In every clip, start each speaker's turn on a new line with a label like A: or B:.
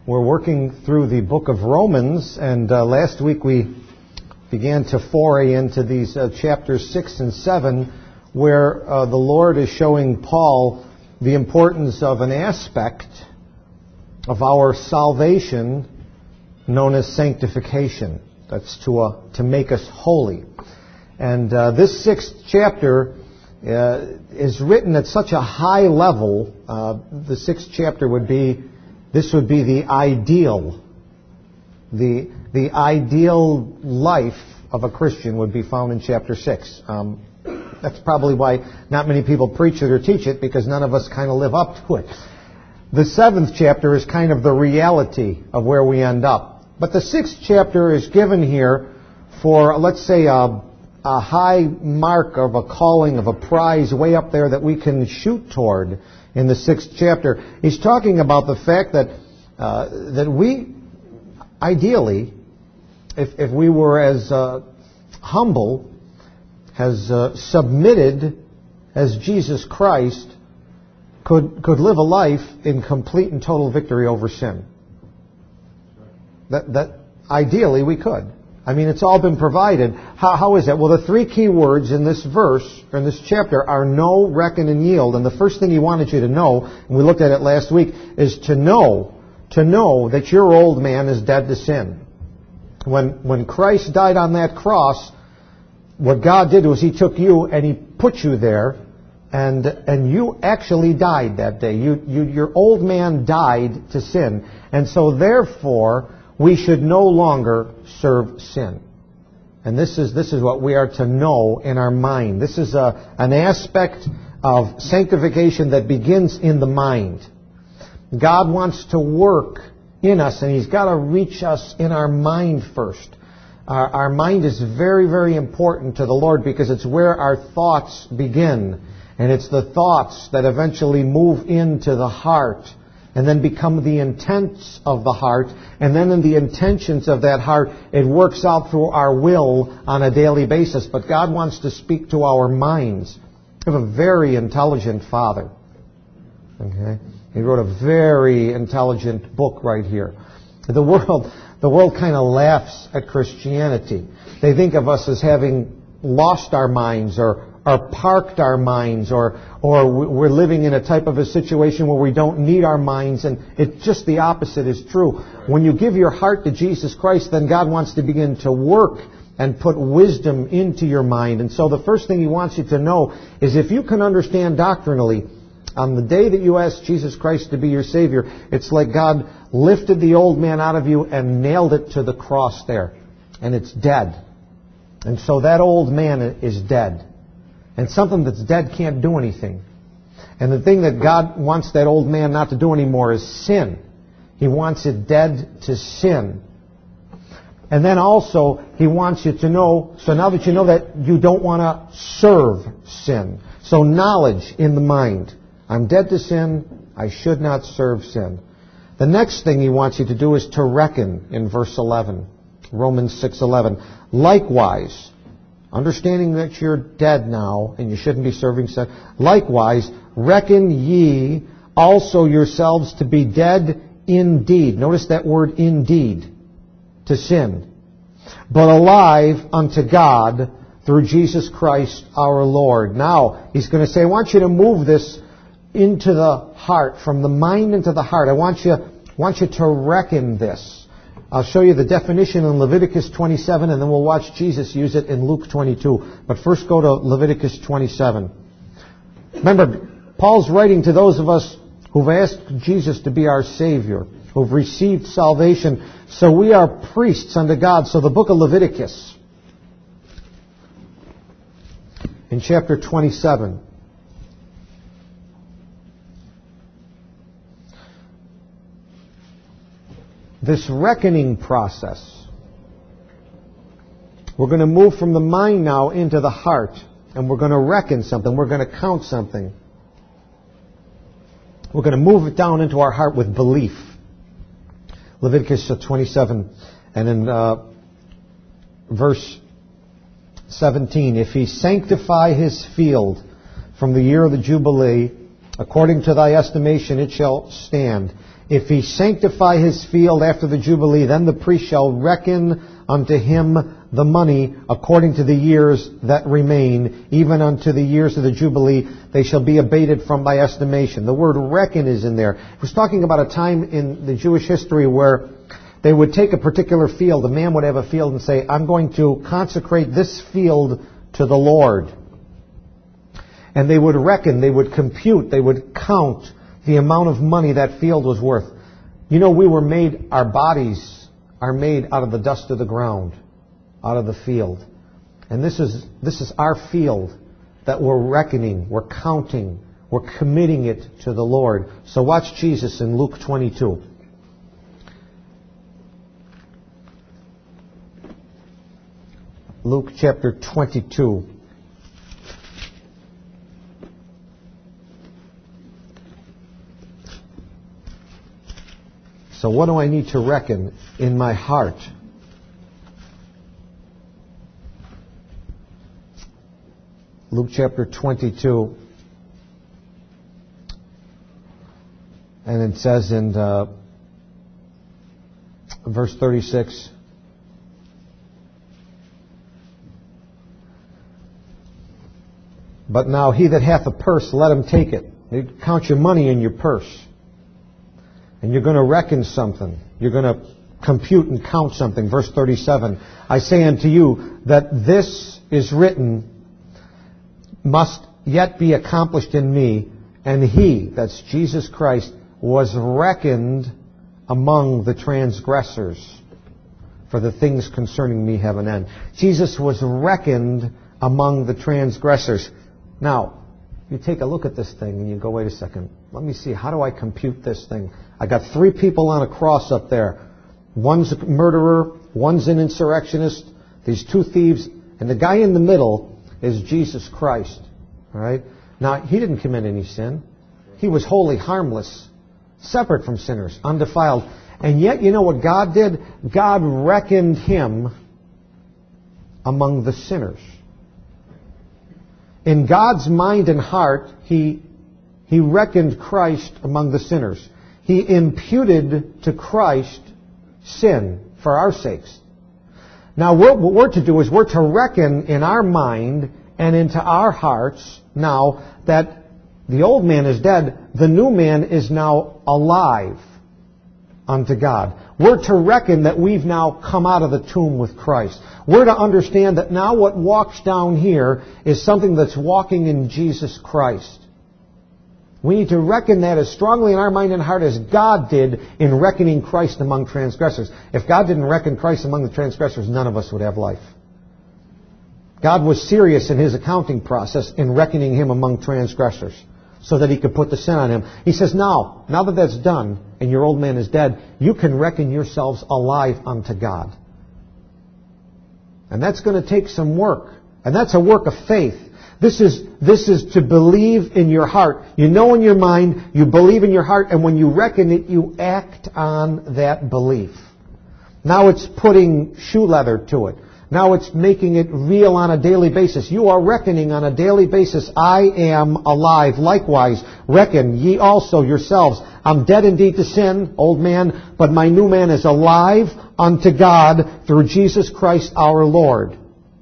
A: We're working through the book of Romans, and last week we began to foray into these chapters 6 and 7, where the Lord is showing Paul the importance of an aspect of our salvation known as sanctification. That's to make us holy. And this 6th chapter is written at such a high level. The 6th chapter would be the ideal. The ideal life of a Christian would be found in chapter 6. That's probably why not many people preach it or teach it, because none of us kind of live up to it. The 7th chapter is kind of the reality of where we end up. But the 6th chapter is given here for, let's say, a high mark of a calling, of a prize way up there that we can shoot toward in the 6th chapter. He's talking about the fact that we, ideally, if we were as humble, as submitted as Jesus Christ, could live a life in complete and total victory over sin. That ideally we could. I mean, it's all been provided. How is that? Well, the 3 key words in this verse, or in this chapter, are know, reckon, and yield. And the first thing he wanted you to know, and we looked at it last week, is to know that your old man is dead to sin. When Christ died on that cross, what God did was He took you and He put you there, and you actually died that day. Your old man died to sin. And so therefore, we should no longer serve sin. And this is what we are to know in our mind. This is an aspect of sanctification that begins in the mind. God wants to work in us, and He's got to reach us in our mind first. Our mind is very, very important to the Lord, because it's where our thoughts begin. And it's the thoughts that eventually move into the heart and then become the intents of the heart. And then in the intentions of that heart, it works out through our will on a daily basis. But God wants to speak to our minds. We have a very intelligent Father. Okay? He wrote a very intelligent book right here. The world kind of laughs at Christianity. They think of us as having lost our minds or parked our minds, or we're living in a type of a situation where we don't need our minds, and it's just the opposite is true. When you give your heart to Jesus Christ, then God wants to begin to work and put wisdom into your mind. And so the first thing He wants you to know is, if you can understand doctrinally, on the day that you ask Jesus Christ to be your Savior, it's like God lifted the old man out of you and nailed it to the cross there. And it's dead. And so that old man is dead. And something that's dead can't do anything. And the thing that God wants that old man not to do anymore is sin. He wants it dead to sin. And then also, He wants you to know, so now that you know that, you don't want to serve sin. So knowledge in the mind. I'm dead to sin. I should not serve sin. The next thing He wants you to do is to reckon in verse 11. Romans 6:11. Likewise, understanding that you're dead now and you shouldn't be serving sin, likewise, reckon ye also yourselves to be dead indeed. Notice that word indeed, to sin, but alive unto God through Jesus Christ our Lord. Now, he's going to say, I want you to move this into the heart, from the mind into the heart. I want you to reckon this. I'll show you the definition in Leviticus 27, and then we'll watch Jesus use it in Luke 22. But first go to Leviticus 27. Remember, Paul's writing to those of us who've asked Jesus to be our Savior, who've received salvation. So we are priests unto God. So the book of Leviticus, in chapter 27, this reckoning process, we're going to move from the mind now into the heart, and we're going to reckon something. We're going to count something. We're going to move it down into our heart with belief. Leviticus 27, and in verse 17, if he sanctify his field from the year of the Jubilee According to thy estimation it shall stand. If he sanctify his field after the Jubilee, then the priest shall reckon unto him the money according to the years that remain, even unto the years of the Jubilee, they shall be abated from thy estimation. The word reckon is in there. It was talking about a time in the Jewish history where they would take a particular field. A man would have a field and say, I'm going to consecrate this field to the Lord. And they would reckon, they would compute, they would count the amount of money that field was worth. You know, our bodies are made out of the dust of the ground, out of the field. And this is our field that we're reckoning, we're counting, we're committing it to the Lord. So watch Jesus in Luke 22. Luke chapter 22. So what do I need to reckon in my heart? Luke chapter 22. And it says in verse 36, but now he that hath a purse, let him take it. You count your money in your purse. And you're going to reckon something. You're going to compute and count something. Verse 37, I say unto you that this is written must yet be accomplished in me. And he, that's Jesus Christ, was reckoned among the transgressors. For the things concerning me have an end. Jesus was reckoned among the transgressors. Now, you take a look at this thing and you go, wait a second, let me see, how do I compute this thing? I got 3 people on a cross up there. One's a murderer, one's an insurrectionist, these 2 thieves, and the guy in the middle is Jesus Christ. All right? Now, he didn't commit any sin. He was wholly harmless, separate from sinners, undefiled. And yet, you know what God did? God reckoned him among the sinners. In God's mind and heart, He reckoned Christ among the sinners. He imputed to Christ sin for our sakes. Now, what we're to do is we're to reckon in our mind and into our hearts now that the old man is dead, the new man is now alive unto God. We're to reckon that we've now come out of the tomb with Christ. We're to understand that now what walks down here is something that's walking in Jesus Christ. We need to reckon that as strongly in our mind and heart as God did in reckoning Christ among transgressors. If God didn't reckon Christ among the transgressors, none of us would have life. God was serious in His accounting process in reckoning Him among transgressors so that He could put the sin on him. He says, now that that's done and your old man is dead, you can reckon yourselves alive unto God. And that's going to take some work. And that's a work of faith. This is to believe in your heart. You know in your mind, you believe in your heart, and when you reckon it, you act on that belief. Now it's putting shoe leather to it. Now it's making it real on a daily basis. You are reckoning on a daily basis, I am alive. Likewise, reckon ye also yourselves. I'm dead indeed to sin, old man, but my new man is alive unto God through Jesus Christ our Lord.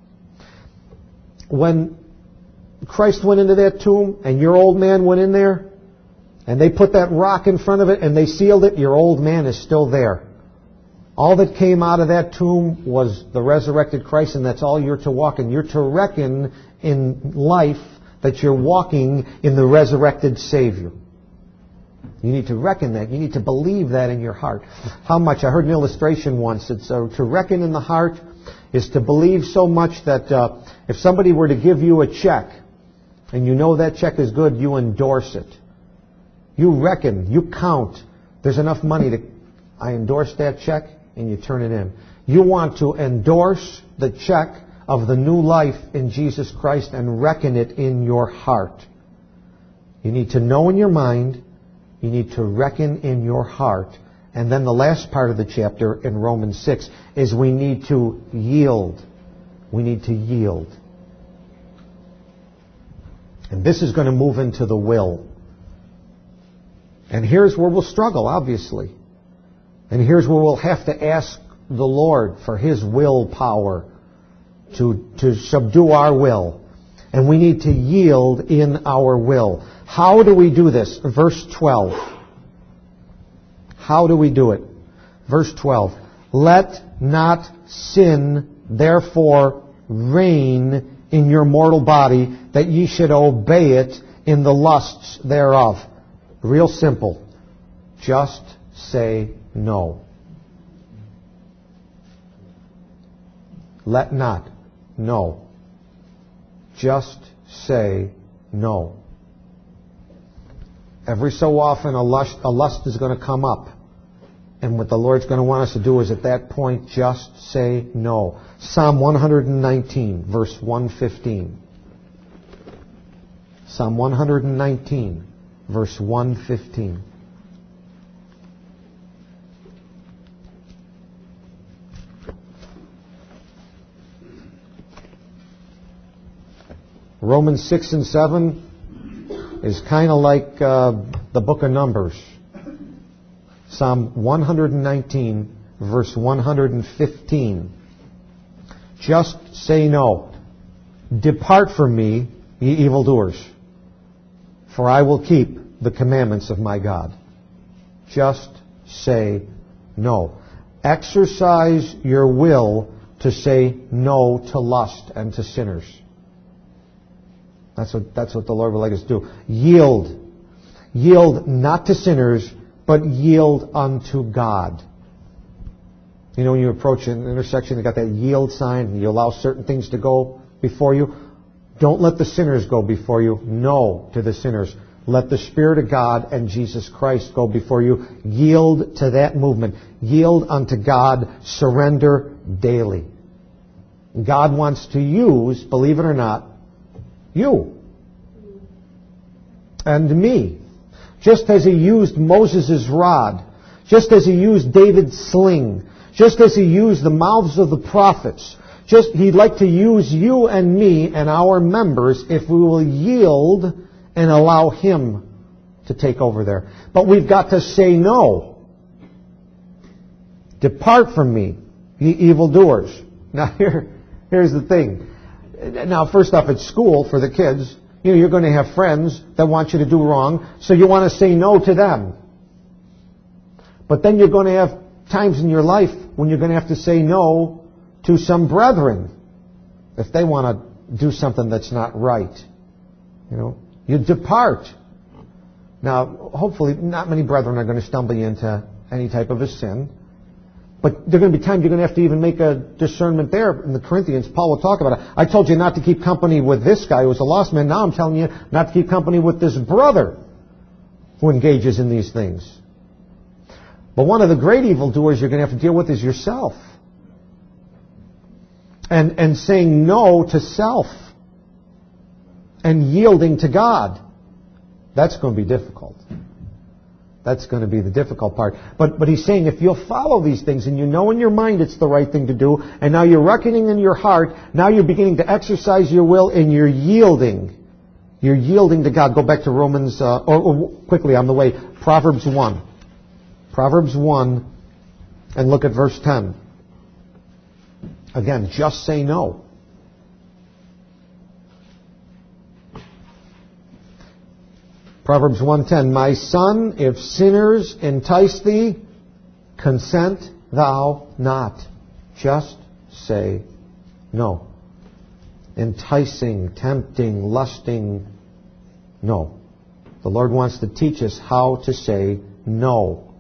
A: When Christ went into that tomb and your old man went in there and they put that rock in front of it and they sealed it, your old man is still there. All that came out of that tomb was the resurrected Christ, and that's all you're to walk in. You're to reckon in life that you're walking in the resurrected Savior. You need to reckon that. You need to believe that in your heart. How much? I heard an illustration once. It's to reckon in the heart is to believe so much that if somebody were to give you a check and you know that check is good, you endorse it. You reckon, you count. There's enough money to, I endorse that check, and you turn it in. You want to endorse the check of the new life in Jesus Christ and reckon it in your heart. You need to know in your mind. You need to reckon in your heart. And then the last part of the chapter in Romans 6 is we need to yield. We need to yield. And this is going to move into the will. And here's where we'll struggle, obviously. And here's where we'll have to ask the Lord for His willpower to subdue our will. And we need to yield in our will. How do we do this? Verse 12. How do we do it? Verse 12. Let not sin therefore reign in your mortal body, that ye should obey it in the lusts thereof. Real simple. Just say no. Let not. No. Just say no. Every so often a lust is going to come up. And what the Lord's going to want us to do is at that point just say no. Psalm 119, verse 115. Psalm 119, verse 115. Romans 6 and 7 is kind of like the book of Numbers. Psalm 119, verse 115. Just say no. Depart from me, ye evildoers, for I will keep the commandments of my God. Just say no. Exercise your will to say no to lust and to sinners. That's what the Lord would like us to do. Yield. Yield not to sinners, but yield unto God. You know, when you approach an intersection, you got that yield sign, and you allow certain things to go before you. Don't let the sinners go before you. No to the sinners. Let the Spirit of God and Jesus Christ go before you. Yield to that movement. Yield unto God. Surrender daily. God wants to use, believe it or not, you and me. Just as He used Moses' rod, just as He used David's sling, just as He used the mouths of the prophets, He'd like to use you and me and our members if we will yield and allow Him to take over there. But we've got to say no. Depart from me, ye evildoers. Now here's the thing. Now, first off, at school, for the kids, you're going to have friends that want you to do wrong, so you want to say no to them. But then you're going to have times in your life when you're going to have to say no to some brethren if they want to do something that's not right. You depart. Now, hopefully, not many brethren are going to stumble you into any type of a sin. But there are going to be times you're going to have to even make a discernment there. In the Corinthians, Paul will talk about it. I told you not to keep company with this guy who was a lost man. Now I'm telling you not to keep company with this brother who engages in these things. But one of the great evildoers you're going to have to deal with is yourself. And saying no to self. And yielding to God. That's going to be difficult. That's going to be the difficult part. But he's saying if you'll follow these things and you know in your mind it's the right thing to do, and now you're reckoning in your heart, now you're beginning to exercise your will and you're yielding. You're yielding to God. Go back to Romans, or quickly on the way, Proverbs 1. Proverbs 1, and look at verse 10. Again, just say no. Proverbs 1:10, my son, if sinners entice thee, consent thou not. Just say no. Enticing, tempting, lusting, no. The Lord wants to teach us how to say no.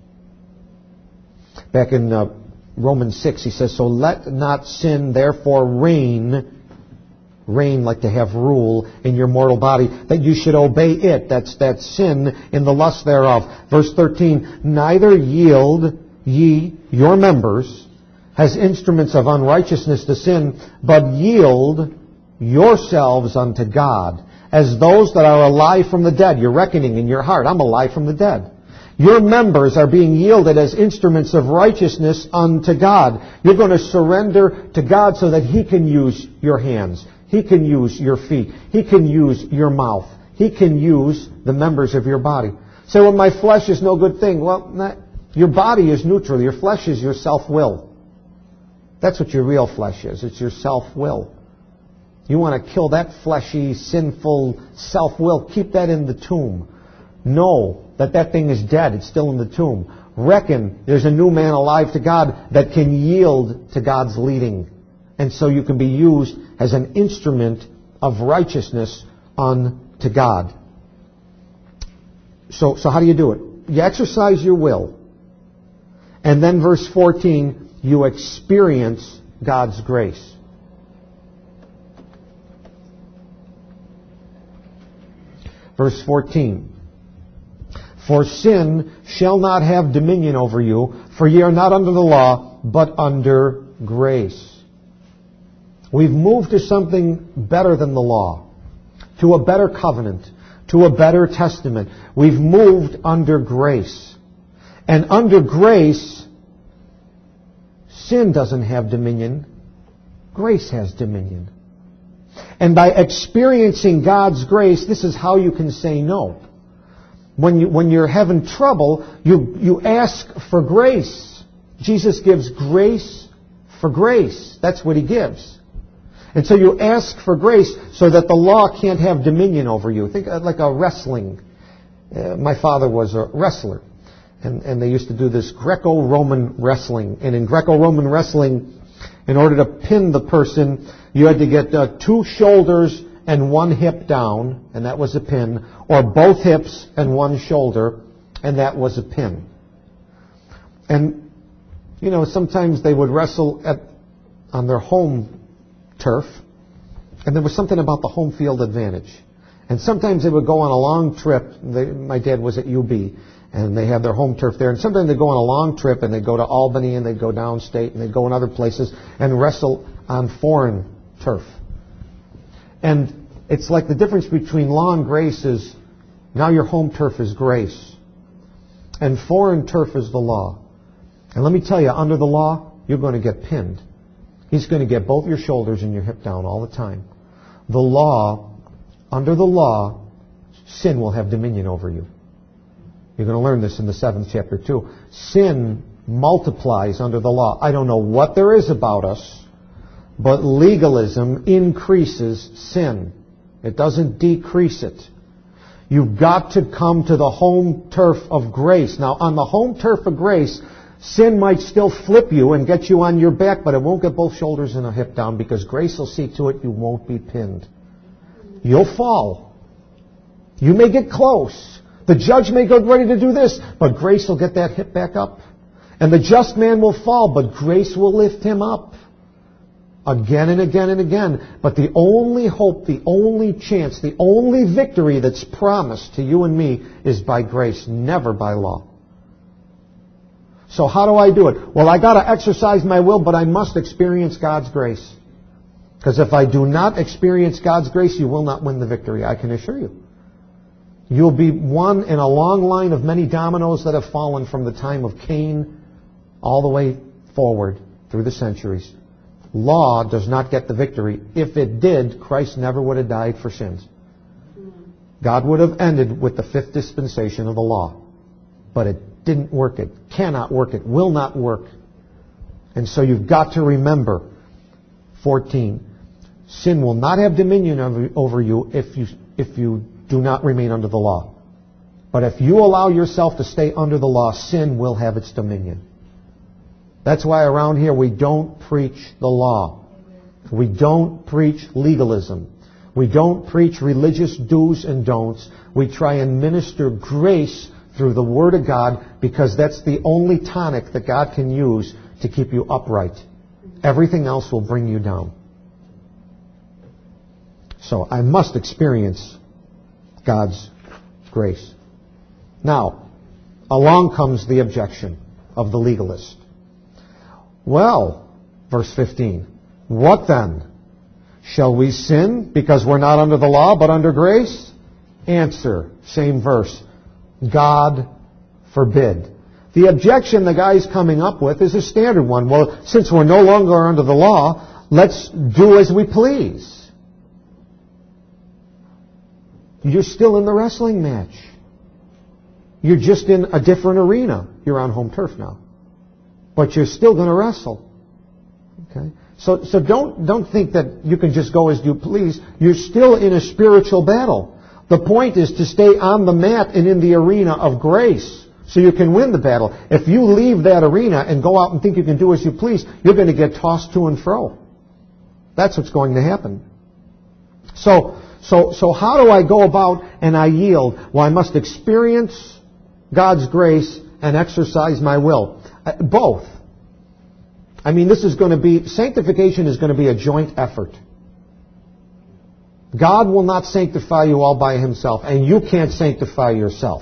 A: Back in Romans 6, he says, so let not sin therefore reign like to have rule in your mortal body, that you should obey it. That's that sin in the lust thereof. Verse 13, neither yield ye your members as instruments of unrighteousness to sin, but yield yourselves unto God as those that are alive from the dead. You're reckoning in your heart, I'm alive from the dead. Your members are being yielded as instruments of righteousness unto God. You're going to surrender to God so that He can use your hands. He can use your feet. He can use your mouth. He can use the members of your body. Say, well, my flesh is no good thing. Well, your body is neutral. Your flesh is your self-will. That's what your real flesh is. It's your self-will. You want to kill that fleshy, sinful self-will. Keep that in the tomb. Know that thing is dead. It's still in the tomb. Reckon there's a new man alive to God that can yield to God's leading. And so you can be used as an instrument of righteousness unto God. So how do you do it? You exercise your will. And then verse 14, you experience God's grace. Verse 14. For sin shall not have dominion over you, for ye are not under the law, but under grace. We've moved to something better than the law, to a better covenant, to a better testament. We've moved under grace. And under grace, sin doesn't have dominion. Grace has dominion. And by experiencing God's grace, this is how you can say no. When you're having trouble, you ask for grace. Jesus gives grace for grace. That's what He gives. And so you ask for grace so that the law can't have dominion over you. Think like a wrestling. My father was a wrestler. And they used to do this Greco-Roman wrestling. And in Greco-Roman wrestling, in order to pin the person, you had to get 2 shoulders and 1 hip down, and that was a pin, or both hips and 1 shoulder, and that was a pin. And, sometimes they would wrestle on their home turf, and there was something about the home field advantage. And sometimes they would go on a long trip. My dad was at UB, and they have their home turf there. And sometimes they'd go on a long trip, and they'd go to Albany, and they'd go downstate, and they'd go in other places and wrestle on foreign turf. And it's like the difference between law and grace is now your home turf is grace, and foreign turf is the law. And let me tell you, under the law, you're going to get pinned. He's going to get both your shoulders and your hip down all the time. The law, under the law, sin will have dominion over you. You're going to learn this in the 7th chapter too. Sin multiplies under the law. I don't know what there is about us, but legalism increases sin. It doesn't decrease it. You've got to come to the home turf of grace. Now, on the home turf of grace, sin might still flip you and get you on your back, but it won't get both shoulders and a hip down because grace will see to it you won't be pinned. You'll fall. You may get close. The judge may get ready to do this, but grace will get that hip back up. And the just man will fall, but grace will lift him up. Again and again and again. But the only hope, the only chance, the only victory that's promised to you and me is by grace, never by law. So how do I do it? Well, I got to exercise my will, but I must experience God's grace. Because if I do not experience God's grace, you will not win the victory, I can assure you. You'll be one in a long line of many dominoes that have fallen from the time of Cain all the way forward through the centuries. Law does not get the victory. If it did, Christ never would have died for sins. God would have ended with the 5th dispensation of the law. But it didn't work. It cannot work. It will not work. And so you've got to remember, 14, sin will not have dominion over you if you do not remain under the law. But if you allow yourself to stay under the law, sin will have its dominion. That's why around here we don't preach the law. We don't preach legalism. We don't preach religious do's and don'ts. We try and minister grace through the Word of God because that's the only tonic that God can use to keep you upright. Everything else will bring you down. So I must experience God's grace. Now, along comes the objection of the legalist. Well, verse 15, what then? Shall we sin because we're not under the law but under grace? Answer, same verse, God forbid. The objection the guy's coming up with is a standard one. Well, since we're no longer under the law, let's do as we please. You're still in the wrestling match. You're just in a different arena. You're on home turf now. But you're still going to wrestle. Okay? So don't think that you can just go as you please. You're still in a spiritual battle. The point is to stay on the mat and in the arena of grace so you can win the battle. If you leave that arena and go out and think you can do as you please, you're going to get tossed to and fro. That's what's going to happen. So how do I go about and I yield? Well, I must experience God's grace and exercise my will. Both. I mean, sanctification is going to be a joint effort. God will not sanctify you all by Himself, and you can't sanctify yourself.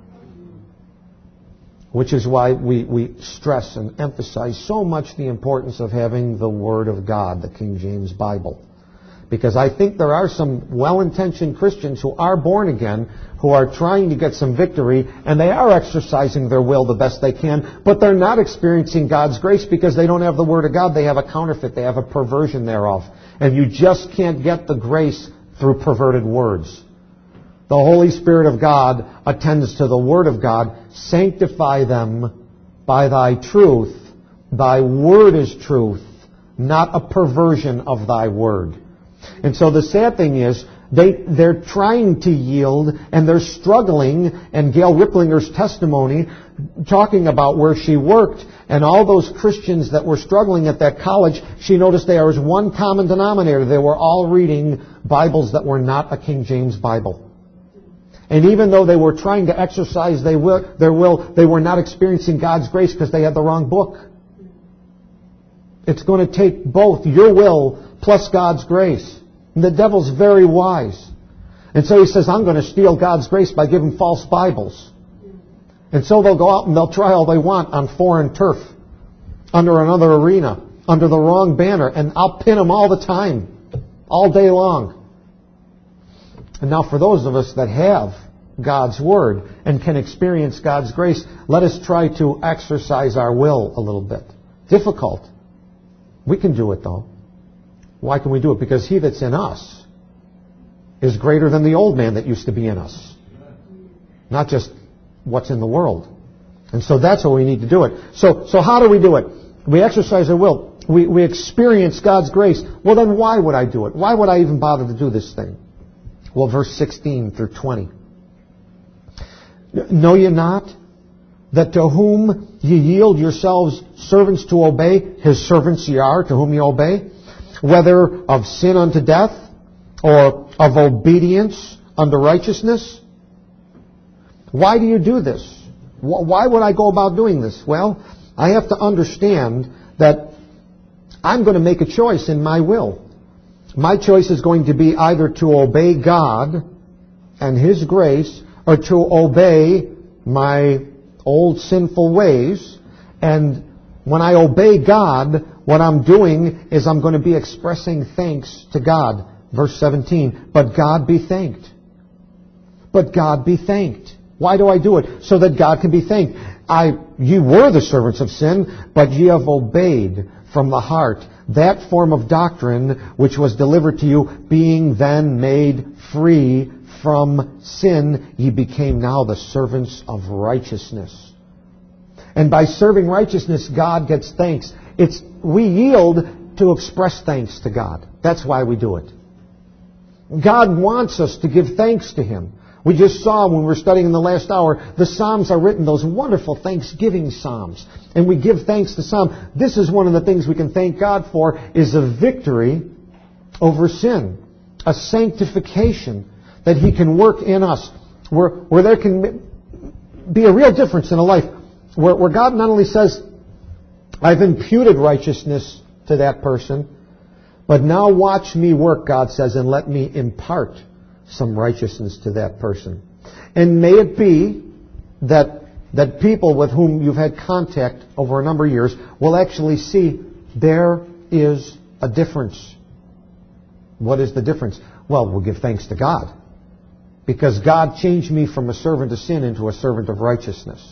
A: Which is why we stress and emphasize so much the importance of having the Word of God, the King James Bible. Because I think there are some well-intentioned Christians who are born again, who are trying to get some victory, and they are exercising their will the best they can, but they're not experiencing God's grace because they don't have the Word of God. They have a counterfeit. They have a perversion thereof. And you just can't get the grace through perverted words. The Holy Spirit of God attends to the Word of God. Sanctify them by Thy truth. Thy Word is truth, not a perversion of Thy Word. And so the sad thing is, they're trying to yield, and they're struggling, and Gail Ripplinger's testimony, talking about where she worked, and all those Christians that were struggling at that college, she noticed there was one common denominator. They were all reading Bibles that were not a King James Bible. And even though they were trying to exercise their will, they were not experiencing God's grace because they had the wrong book. It's going to take both your will plus God's grace. And the devil's very wise. And so he says, I'm going to steal God's grace by giving false Bibles. And so they'll go out and they'll try all they want on foreign turf, under another arena, under the wrong banner, and I'll pin them all the time, all day long. And now for those of us that have God's Word and can experience God's grace, let us try to exercise our will a little bit. Difficult. We can do it though. Why can we do it? Because He that's in us is greater than the old man that used to be in us. Not just what's in the world. And so that's how we need to do it. So how do we do it? We exercise our will. We experience God's grace. Well, then why would I do it? Why would I even bother to do this thing? Well, verse 16 through 20. Know ye not that to whom ye yield yourselves servants to obey, His servants ye are, to whom ye obey, whether of sin unto death, or of obedience unto righteousness? Why do you do this? Why would I go about doing this? Well, I have to understand that I'm going to make a choice in my will. My choice is going to be either to obey God and His grace, or to obey my old sinful ways. And when I obey God, what I'm doing is I'm going to be expressing thanks to God. Verse 17, but God be thanked. But God be thanked. Why do I do it? So that God can be thanked. Ye were the servants of sin, but ye have obeyed from the heart that form of doctrine which was delivered to you, being then made free from sin, ye became now the servants of righteousness. And by serving righteousness, God gets thanks. We yield to express thanks to God. That's why we do it. God wants us to give thanks to Him. We just saw when we were studying in the last hour, the Psalms are written, those wonderful Thanksgiving Psalms. And we give thanks to Psalm. This is one of the things we can thank God for, is a victory over sin. A sanctification that He can work in us. Where there can be a real difference in a life. Where God not only says, I've imputed righteousness to that person, but now watch me work, God says, and let me impart some righteousness to that person. And may it be that people with whom you've had contact over a number of years will actually see there is a difference. What is the difference? Well, we'll give thanks to God. Because God changed me from a servant of sin into a servant of righteousness.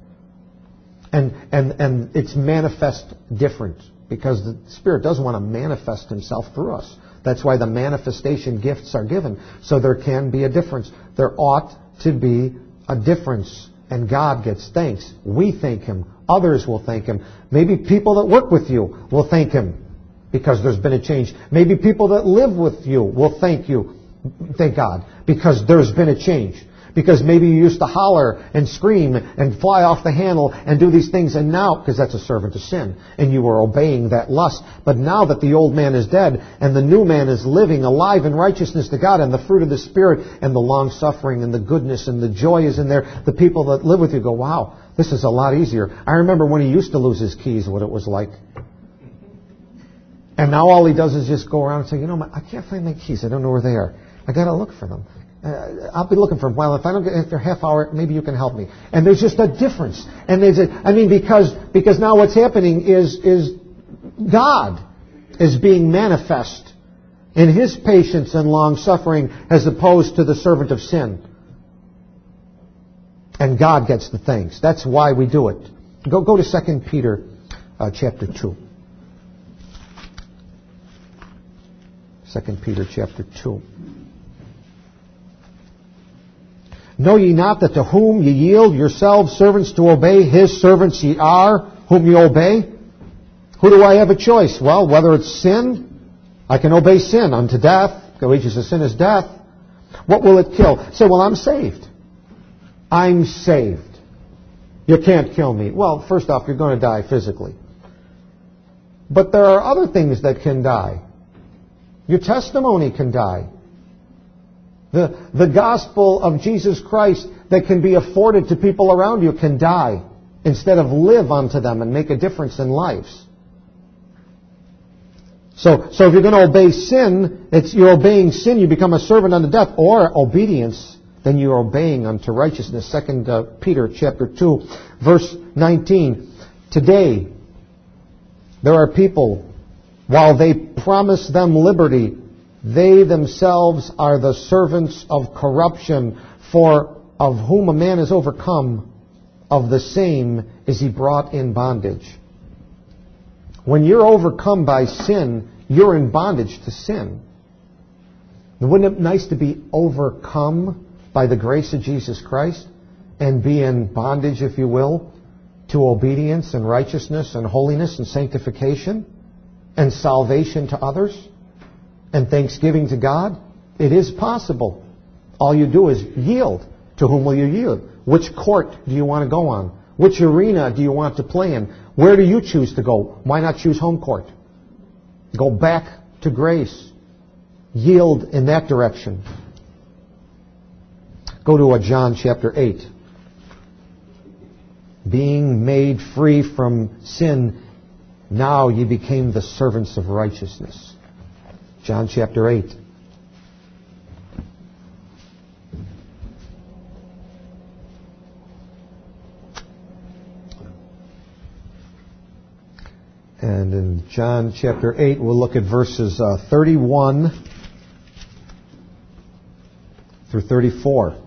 A: And it's manifest different. Because the Spirit does want to manifest Himself through us. That's why the manifestation gifts are given. So there can be a difference. There ought to be a difference And God gets thanks. We thank Him. Others will thank Him. Maybe people that work with you will thank Him because there's been a change. Maybe people that live with you will thank God, because there's been a change. Because maybe you used to holler and scream and fly off the handle and do these things, and now, because that's a servant of sin, and you were obeying that lust. But now that the old man is dead and the new man is living alive in righteousness to God, and the fruit of the Spirit and the long-suffering and the goodness and the joy is in there, the people that live with you go, wow, this is a lot easier. I remember when he used to lose his keys, what it was like. And now all he does is just go around and say, I can't find my keys. I don't know where they are. I got to look for them. I'll be looking for them. Well, if I don't get after a half hour, maybe you can help me. And there's just a difference. And because now what's happening is God is being manifest in His patience and long suffering as opposed to the servant of sin. And God gets the thanks. That's why we do it. Go to 2 Peter chapter 2. 2 Peter chapter 2. Know ye not that to whom ye yield yourselves servants to obey, His servants ye are, whom ye obey? Who do I have a choice? Well, whether it's sin, I can obey sin unto death. The wages of sin is death. What will it kill? Say, well, I'm saved. I'm saved. You can't kill me. Well, first off, you're going to die physically. But there are other things that can die. Your testimony can die. The gospel of Jesus Christ that can be afforded to people around you can die instead of live unto them and make a difference in lives. So if you're going to obey sin, you're obeying sin, you become a servant unto death, or obedience, then you're obeying unto righteousness. 2 Peter chapter 2, verse 19. Today, there are people, while they promise them liberty, they themselves are the servants of corruption, for of whom a man is overcome, of the same is he brought in bondage. When you're overcome by sin, you're in bondage to sin. Wouldn't it be nice to be overcome by the grace of Jesus Christ and be in bondage, if you will, to obedience and righteousness and holiness and sanctification and salvation to others? And thanksgiving to God? It is possible. All you do is yield. To whom will you yield? Which court do you want to go on? Which arena do you want to play in? Where do you choose to go? Why not choose home court? Go back to grace. Yield in that direction. Go to John chapter 8. Being made free from sin, now ye became the servants of righteousness. John chapter 8. And in John chapter 8, we'll look at verses 31 through 34.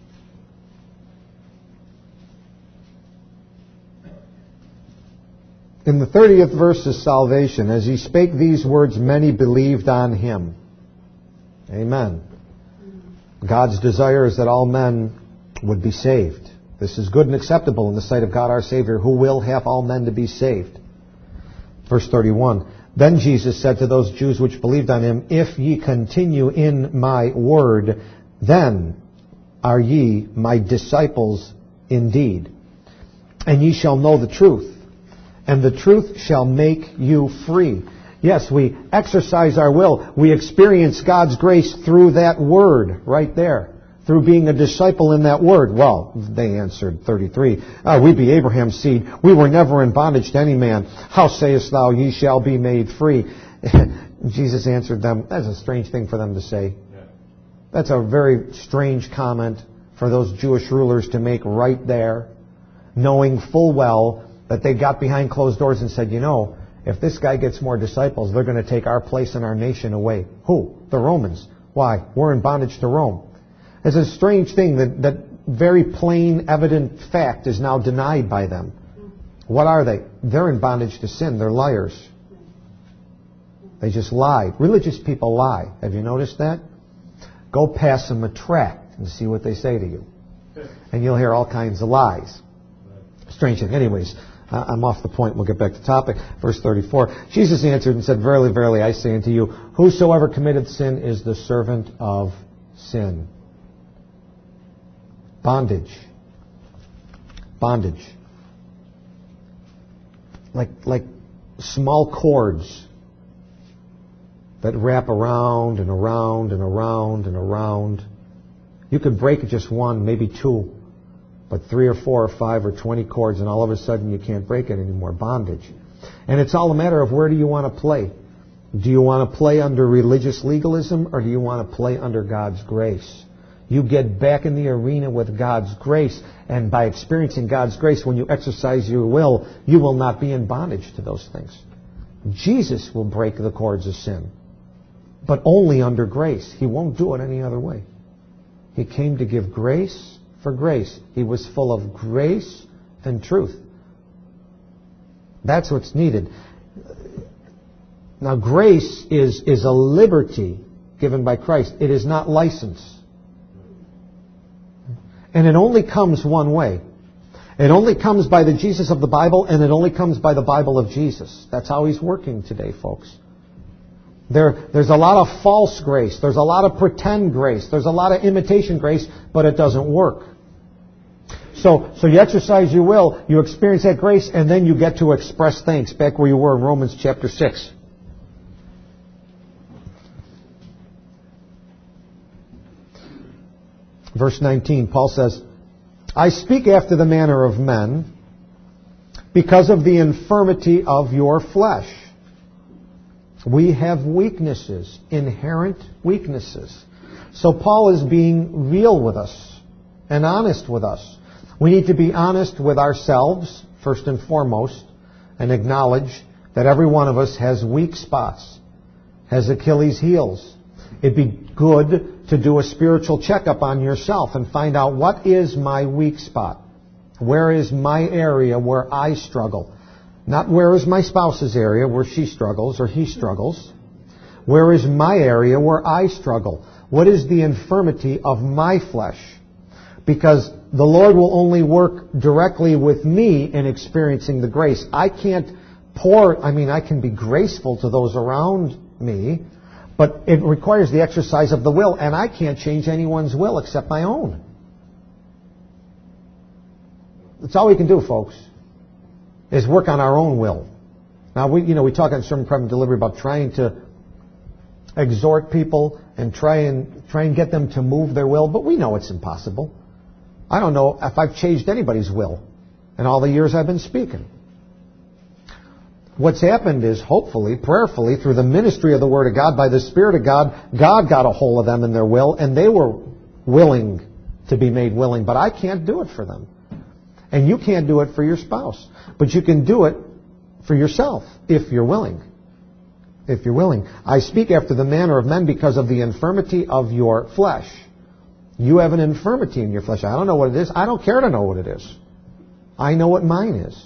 A: In the 30th verse is salvation. As he spake these words, many believed on him. Amen. God's desire is that all men would be saved. This is good and acceptable in the sight of God our Savior, who will have all men to be saved. Verse 31. Then Jesus said to those Jews which believed on him, If ye continue in my word, then are ye my disciples indeed. And ye shall know the truth, and the truth shall make you free. Yes, we exercise our will. We experience God's grace through that word right there. Through being a disciple in that word. Well, they answered, 33, we be Abraham's seed. We were never in bondage to any man. How sayest thou, ye shall be made free? Jesus answered them. That's a strange thing for them to say. That's a very strange comment for those Jewish rulers to make right there, knowing full well that they got behind closed doors and said, if this guy gets more disciples, they're going to take our place in our nation away. Who? The Romans. Why? We're in bondage to Rome. It's a strange thing that very plain, evident fact is now denied by them. What are they? They're in bondage to sin. They're liars. They just lie. Religious people lie. Have you noticed that? Go pass them a tract and see what they say to you. And you'll hear all kinds of lies. Strange thing. Anyways, I'm off the point. We'll get back to topic. Verse 34. Jesus answered and said, Verily, verily, I say unto you, whosoever committeth sin is the servant of sin. Bondage. Bondage. Like small cords that wrap around and around and around and around. You could break just one, maybe two, but 3 or 4 or 5 or 20 cords, and all of a sudden you can't break it anymore. Bondage. And it's all a matter of where do you want to play. Do you want to play under religious legalism, or do you want to play under God's grace? You get back in the arena with God's grace, and by experiencing God's grace, when you exercise your will, you will not be in bondage to those things. Jesus will break the cords of sin, but only under grace. He won't do it any other way. He came to give grace for grace. He was full of grace and truth. That's what's needed. Now, grace is a liberty given by Christ. It is not license. And it only comes one way. It only comes by the Jesus of the Bible, and it only comes by the Bible of Jesus. That's how He's working today, folks. There's a lot of false grace. There's a lot of pretend grace. There's a lot of imitation grace, but it doesn't work. So you exercise your will, you experience that grace, and then you get to express thanks, back where you were in Romans chapter 6. Verse 19, Paul says, I speak after the manner of men because of the infirmity of your flesh. We have weaknesses, inherent weaknesses. So Paul is being real with us and honest with us. We need to be honest with ourselves, first and foremost, and acknowledge that every one of us has weak spots, has Achilles' heels. It'd be good to do a spiritual checkup on yourself and find out what is my weak spot. Where is my area where I struggle? Not where is my spouse's area where she struggles or he struggles. Where is my area where I struggle? What is the infirmity of my flesh? Because the Lord will only work directly with me in experiencing the grace. I can't I can be graceful to those around me, but it requires the exercise of the will, and I can't change anyone's will except my own. That's all we can do, folks, is work on our own will. Now, we talk on Sermon Prep and Delivery about trying to exhort people and try and get them to move their will, but we know it's impossible. I don't know if I've changed anybody's will in all the years I've been speaking. What's happened is, hopefully, prayerfully, through the ministry of the Word of God, by the Spirit of God, God got a hold of them in their will, and they were willing to be made willing. But I can't do it for them. And you can't do it for your spouse. But you can do it for yourself, if you're willing. If you're willing. I speak after the manner of men because of the infirmity of your flesh. You have an infirmity in your flesh. I don't know what it is. I don't care to know what it is. I know what mine is.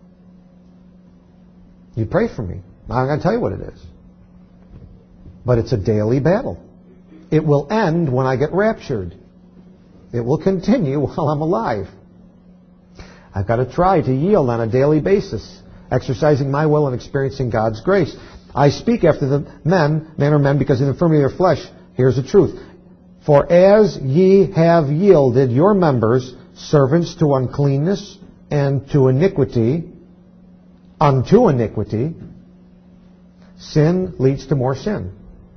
A: You pray for me. I'm going to tell you what it is. But it's a daily battle. It will end when I get raptured. It will continue while I'm alive. I've got to try to yield on a daily basis, exercising my will and experiencing God's grace. I speak after the manner of men, because of the infirmity of their flesh. Here's the truth. For as ye have yielded your members servants to uncleanness and to iniquity, unto iniquity, sin leads to more sin.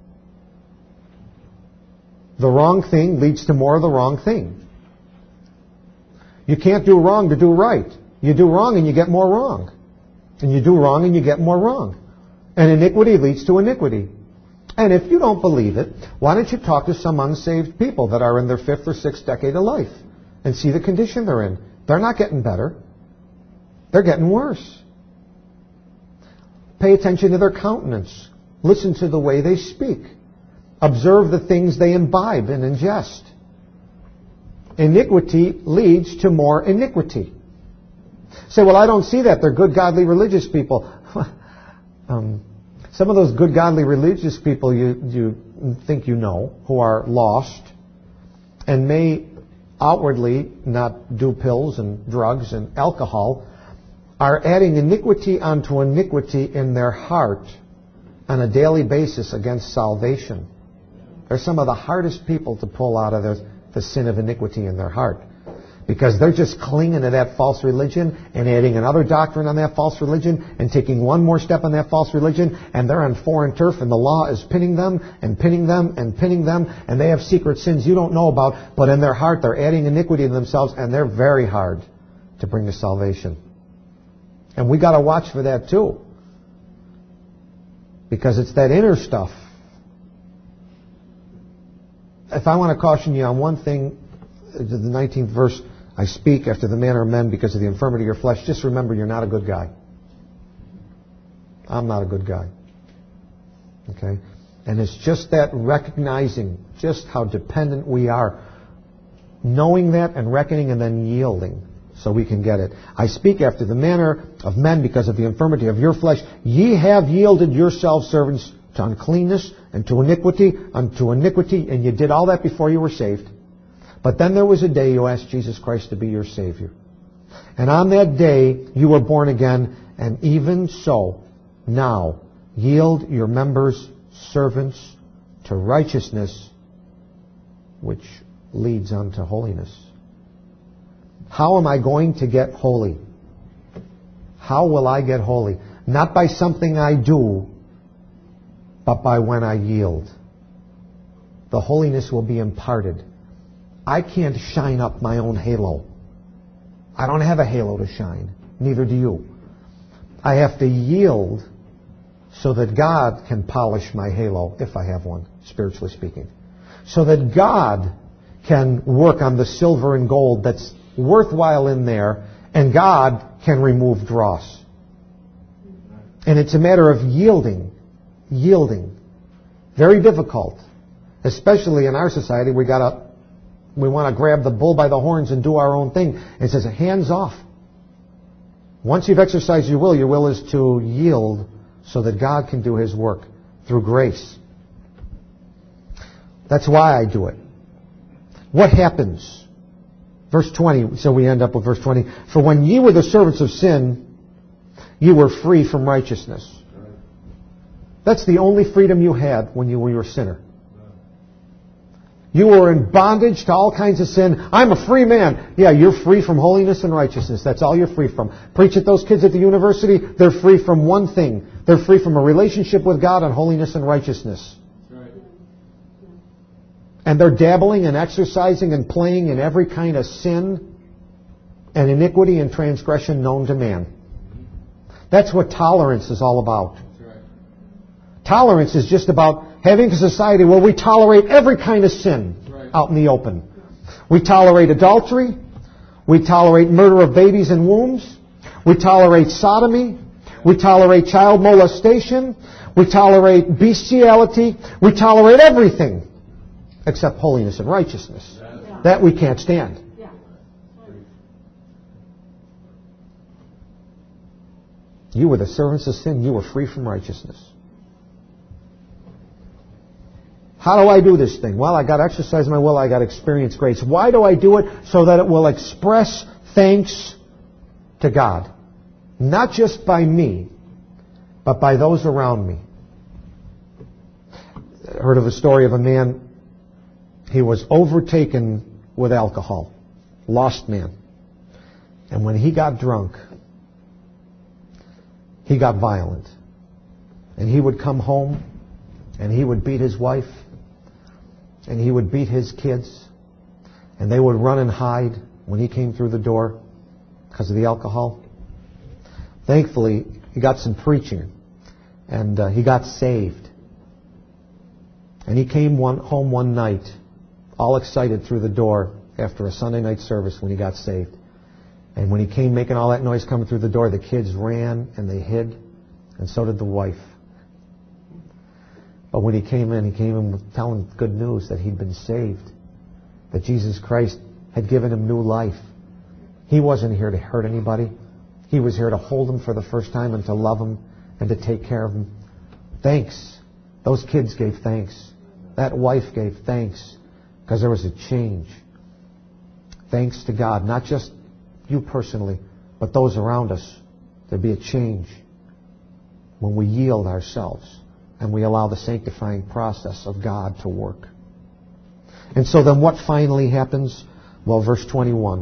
A: The wrong thing leads to more of the wrong thing. You can't do wrong to do right. You do wrong and you get more wrong. And you do wrong and you get more wrong. And iniquity leads to iniquity. And if you don't believe it, why don't you talk to some unsaved people that are in their 5th or 6th decade of life and see the condition they're in? They're not getting better. They're getting worse. Pay attention to their countenance. Listen to the way they speak. Observe the things they imbibe and ingest. Iniquity leads to more iniquity. Say, well, I don't see that. They're good, godly, religious people. Some of those good, godly, religious people you think you know, who are lost and may outwardly not do pills and drugs and alcohol are adding iniquity onto iniquity in their heart on a daily basis against salvation. They're some of the hardest people to pull out of the sin of iniquity in their heart, because they're just clinging to that false religion and adding another doctrine on that false religion and taking one more step on that false religion, and they're on foreign turf, and the law is pinning them and pinning them and pinning them, and they have secret sins you don't know about, but in their heart they're adding iniquity to themselves, and they're very hard to bring to salvation. And we got to watch for that too, because it's that inner stuff. If I want to caution you on one thing, the 19th verse, I speak after the manner of men because of the infirmity of your flesh. Just remember, you're not a good guy. I'm not a good guy. Okay? And it's just that recognizing just how dependent we are. Knowing that and reckoning and then yielding so we can get it. I speak after the manner of men because of the infirmity of your flesh. Ye have yielded yourselves servants to uncleanness and to iniquity, unto iniquity, and you did all that before you were saved. But then there was a day you asked Jesus Christ to be your Savior. And on that day you were born again, and even so, now, yield your members servants to righteousness, which leads unto holiness. How am I going to get holy? How will I get holy? Not by something I do, but by when I yield. The holiness will be imparted. I can't shine up my own halo. I don't have a halo to shine. Neither do you. I have to yield so that God can polish my halo, if I have one, spiritually speaking. So that God can work on the silver and gold that's worthwhile in there, and God can remove dross. And it's a matter of yielding. Yielding. Very difficult. Especially in our society, we want to grab the bull by the horns and do our own thing. And it says, hands off. Once you've exercised your will is to yield so that God can do His work through grace. That's why I do it. What happens? Verse 20, so we end up with verse 20. For when ye were the servants of sin, ye were free from righteousness. That's the only freedom you had when you were a sinner. You were in bondage to all kinds of sin. I'm a free man. Yeah, you're free from holiness and righteousness. That's all you're free from. Preach at those kids at the university. They're free from one thing. They're free from a relationship with God and holiness and righteousness. Right. And they're dabbling and exercising and playing in every kind of sin and iniquity and transgression known to man. That's what tolerance is all about. Right. Tolerance is just about having a society where we tolerate every kind of sin out in the open. We tolerate adultery. We tolerate murder of babies in wombs. We tolerate sodomy. We tolerate child molestation. We tolerate bestiality. We tolerate everything except holiness and righteousness. That we can't stand. You were the servants of sin. You were free from righteousness. How do I do this thing? Well, I got to exercise my will. I got to experience grace. Why do I do it? So that it will express thanks to God. Not just by me, but by those around me. I heard of a story of a man. He was overtaken with alcohol. Lost man. And when he got drunk, he got violent. And he would come home and he would beat his wife. And he would beat his kids. And they would run and hide when he came through the door because of the alcohol. Thankfully, he got some preaching. And he got saved. And he came home one night, all excited through the door after a Sunday night service when he got saved. And when he came making all that noise coming through the door, the kids ran and they hid. And so did the wife. But when he came in with telling good news that he'd been saved, that Jesus Christ had given him new life. He wasn't here to hurt anybody. He was here to hold them for the first time and to love them and to take care of them. Thanks. Those kids gave thanks. That wife gave thanks because there was a change. thanks to God, not just you personally, but those around us. There'll be a change when we yield ourselves and we allow the sanctifying process of God to work. And so then what finally happens? Well, verse 21.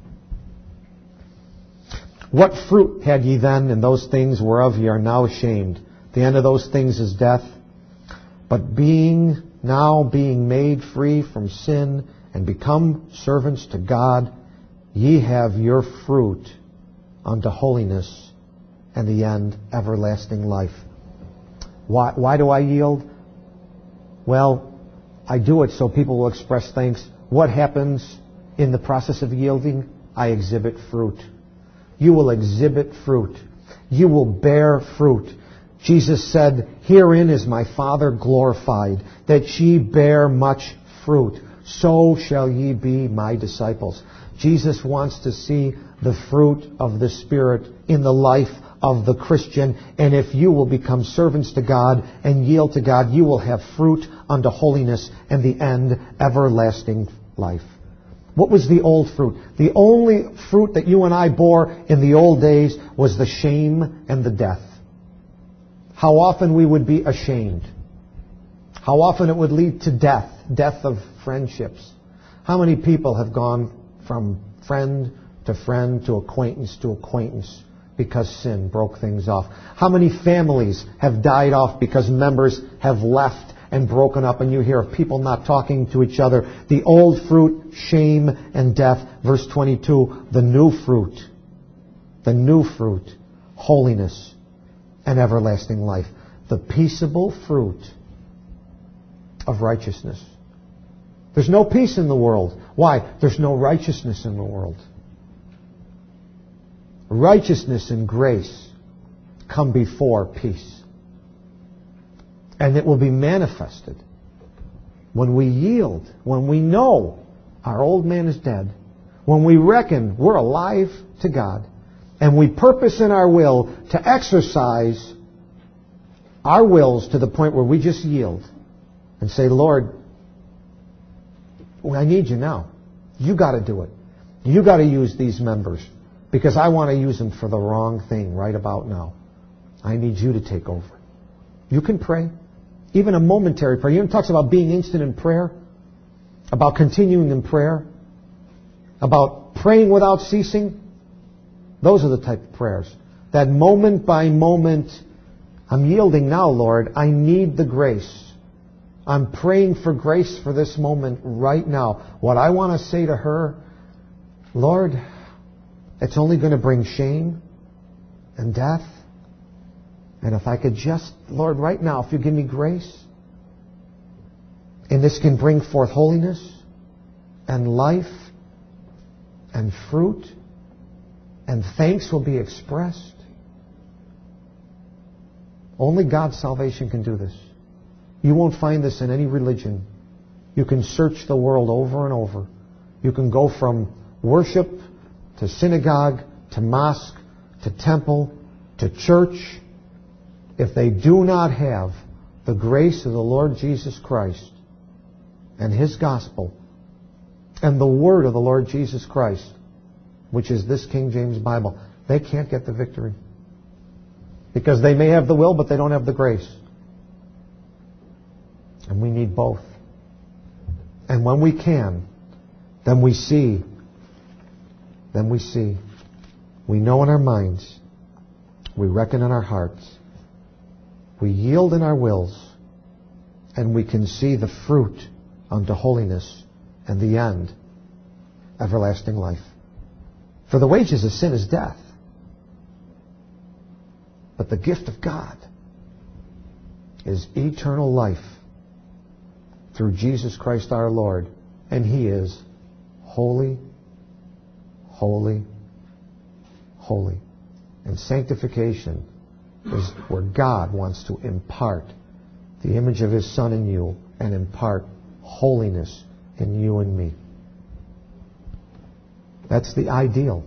A: What fruit had ye then in those things whereof ye are now ashamed? The end of those things is death. But being made free from sin and become servants to God, ye have your fruit unto holiness, and the end, everlasting life. Why do I yield? Well, I do it so people will express thanks. What happens in the process of yielding? I exhibit fruit. You will exhibit fruit. You will bear fruit. Jesus said, herein is my Father glorified, that ye bear much fruit. So shall ye be my disciples. Jesus wants to see the fruit of the Spirit in the life of the Christian. And if you will become servants to God and yield to God, you will have fruit unto holiness, and the end, everlasting life. What was the old fruit? The only fruit that you and I bore in the old days was the shame and the death. How often we would be ashamed. How often it would lead to death. Death of friendships. How many people have gone from friend to acquaintance because sin broke things off? How many families have died off because members have left and broken up, and you hear of people not talking to each other? The old fruit, shame and death. Verse 22, the new fruit, holiness and everlasting life. The peaceable fruit of righteousness. There's no peace in the world. Why? There's no righteousness in the world. Righteousness and grace come before peace. And it will be manifested when we yield, when we know our old man is dead, when we reckon we're alive to God, and we purpose in our will to exercise our wills to the point where we just yield and say, Lord, I need you now. You got to do it. You got to use these members because I want to use them for the wrong thing right about now. I need you to take over. You can pray. Even a momentary prayer. You know, it talks about being instant in prayer, about continuing in prayer, about praying without ceasing. Those are the type of prayers. That moment by moment, I'm yielding now, Lord. I need the grace. I'm praying for grace for this moment right now. What I want to say to her, Lord, it's only going to bring shame and death. And if I could just, Lord, right now, if you give me grace, and this can bring forth holiness and life and fruit, and thanks will be expressed. Only God's salvation can do this. You won't find this in any religion. You can search the world over and over. You can go from worship to synagogue to mosque to temple to church. If they do not have the grace of the Lord Jesus Christ and His gospel and the word of the Lord Jesus Christ, which is this King James Bible, they can't get the victory. Because they may have the will, but they don't have the grace. And we need both. And when we can, then we see. We know in our minds. We reckon in our hearts. We yield in our wills, and we can see the fruit unto holiness and the end, everlasting life. For the wages of sin is death. But the gift of God is eternal life through Jesus Christ our Lord. And He is holy, holy, holy. And sanctification is where God wants to impart the image of His Son in you and impart holiness in you and me. That's the ideal.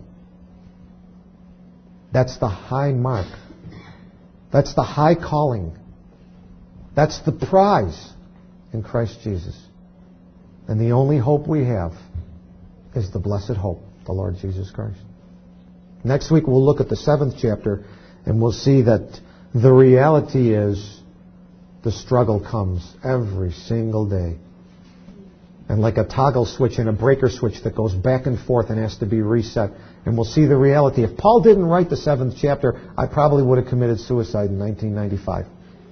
A: That's the high mark. That's the high calling. That's the prize in Christ Jesus. And the only hope we have is the blessed hope, the Lord Jesus Christ. Next week we'll look at the 7th chapter, and we'll see that the reality is the struggle comes every single day. And like a toggle switch and a breaker switch that goes back and forth and has to be reset. And we'll see the reality. If Paul didn't write the 7th chapter, I probably would have committed suicide in 1995.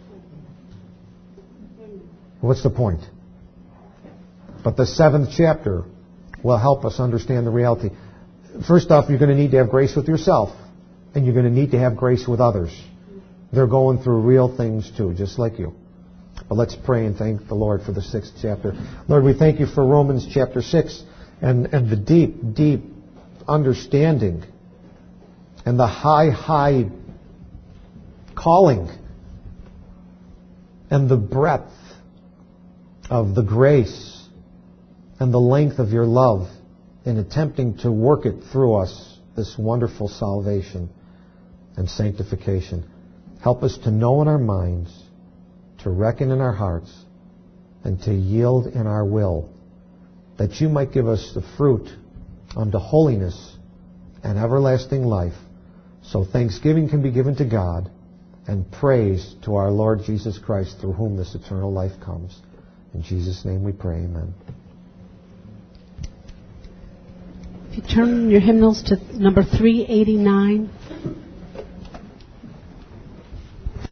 A: What's the point? But the 7th chapter will help us understand the reality. First off, you're going to need to have grace with yourself, and you're going to need to have grace with others. They're going through real things too, just like you. But let's pray and thank the Lord for the 6th chapter. Lord, we thank you for Romans chapter 6 and the deep, deep understanding and the high, high calling and the breadth of the grace and the length of your love in attempting to work it through us, this wonderful salvation and sanctification. Help us to know in our minds, to reckon in our hearts, and to yield in our will, that you might give us the fruit unto holiness and everlasting life, so thanksgiving can be given to God and praise to our Lord Jesus Christ, through whom this eternal life comes. In Jesus' name we pray, amen.
B: If you turn your hymnals to number 389.